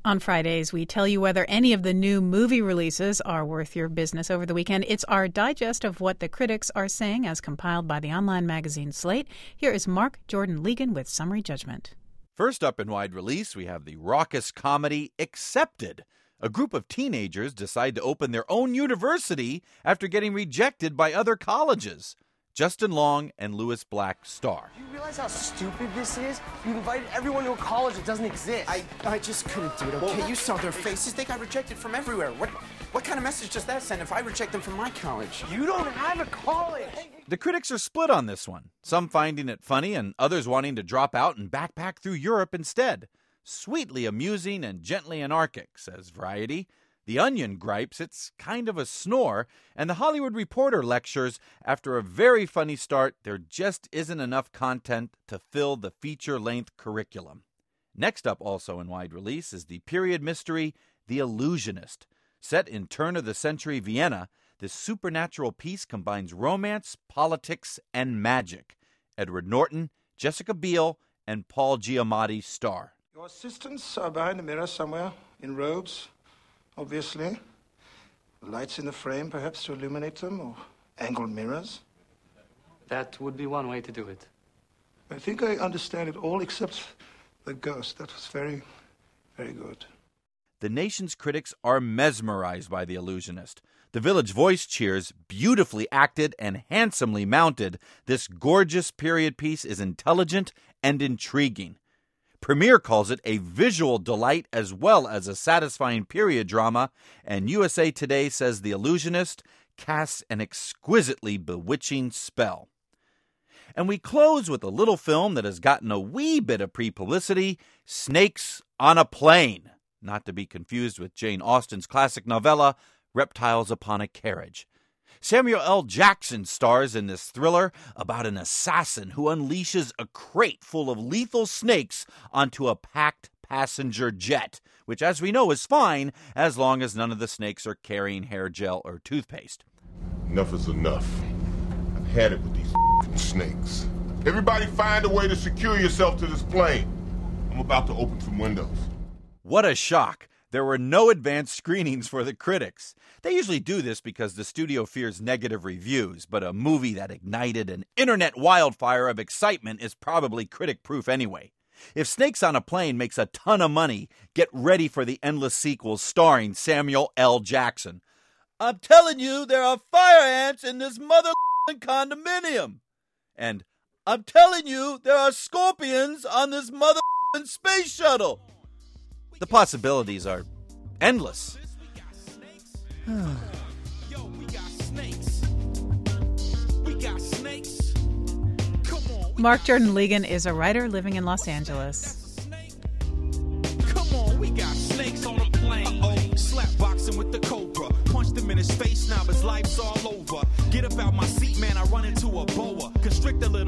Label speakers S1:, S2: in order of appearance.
S1: On Fridays, we tell you whether any of the new movie releases are worth your business over the weekend. It's our digest of what the critics are saying as compiled by the online magazine Slate. Here is Mark Jordan Legan with Summary Judgment.
S2: First up in wide release, we have the raucous comedy Accepted. A group of teenagers decide to open their own university after getting rejected by other colleges. Justin Long and Louis Black star.
S3: Do you realize how stupid this is? You invited everyone to a college that doesn't exist.
S4: I just couldn't do it, okay? You saw their faces. They got rejected from everywhere. What kind of message does that send if I reject them from my college?
S3: You don't have a college.
S2: The critics are split on this one, some finding it funny and others wanting to drop out and backpack through Europe instead. Sweetly amusing and gently anarchic, says Variety. The Onion gripes it's kind of a snore, and The Hollywood Reporter lectures, after a very funny start, there just isn't enough content to fill the feature-length curriculum. Next up also in wide release is the period mystery The Illusionist. Set in turn-of-the-century Vienna, this supernatural piece combines romance, politics, and magic. Edward Norton, Jessica Biel, and Paul Giamatti star.
S5: Your assistants are behind the mirror somewhere, in robes. Obviously. Lights in the frame, perhaps, to illuminate them, or angled mirrors.
S6: That would be one way to do it.
S5: I think I understand it all except the ghost. That was very, very good.
S2: The nation's critics are mesmerized by The Illusionist. The Village Voice cheers, beautifully acted and handsomely mounted. This gorgeous period piece is intelligent and intriguing. Premiere calls it a visual delight as well as a satisfying period drama, and USA Today says The Illusionist casts an exquisitely bewitching spell. And we close with a little film that has gotten a wee bit of pre-publicity, Snakes on a Plane, not to be confused with Jane Austen's classic novella, Reptiles Upon a Carriage. Samuel L. Jackson stars in this thriller about an assassin who unleashes a crate full of lethal snakes onto a packed passenger jet, which, as we know, is fine as long as none of the snakes are carrying hair gel or toothpaste.
S7: Enough is enough. I've had it with these snakes. Everybody find a way to secure yourself to this plane. I'm about to open some windows.
S2: What a shock. There were no advanced screenings for the critics. They usually do this because the studio fears negative reviews, but a movie that ignited an internet wildfire of excitement is probably critic-proof anyway. If Snakes on a Plane makes a ton of money, get ready for the endless sequels starring Samuel L. Jackson. I'm telling you, there are fire ants in this condominium. And I'm telling you, there are scorpions on this space shuttle. The possibilities are endless.
S1: Mark Jordan Legan is a writer living in Los Angeles.
S8: Come on, we got snakes on a plane. Slap boxing with the cobra. Punched him in his face, now his life's all over. Get up out my seat, man, I run into a boa. Constrict a little